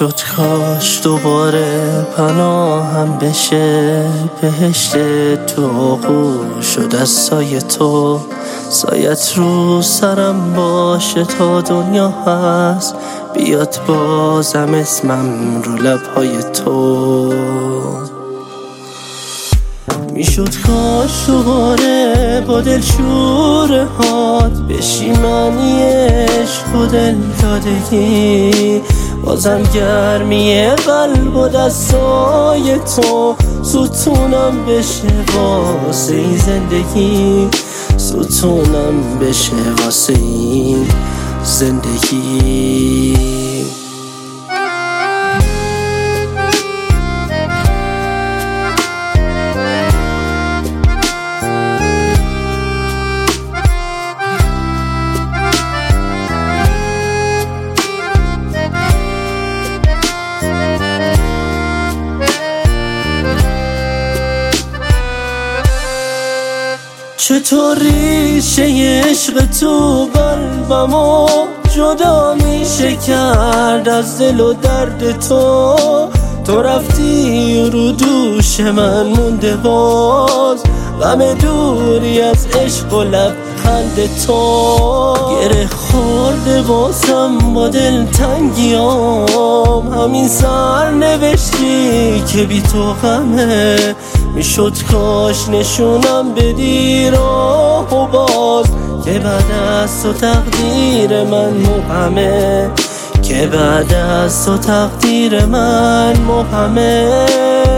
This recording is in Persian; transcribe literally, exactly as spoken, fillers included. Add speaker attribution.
Speaker 1: میشد کاش دوباره پناهم بشه بهشت تو آغوش شد از سایه تو، سایت رو سرم باشه تا دنیا هست، بیاد بازم اسمم رو لبهای تو. میشد کاش دوباره با دل شوره هات بشی معنی عشق و دل دادگی، بازم گرمی قلب و دستای تو ستونم بشه واسه این زندگی، ستونم بشه واسه این زندگی. چطور ریشه عشق تو قلبمو جدا میشه کرد از دل و درد تو، تو رفتی رو دوش من مونده باز غم دوری از عشق و لبخند تو، گره خورده بازم با دل تنگیام همین سر نوشتی که بی تو غمه، میشد کاش نشونم بدی راه و باز که بعد از تو تقدیر من مبهمه، که بعد از تو تقدیر من مبهمه.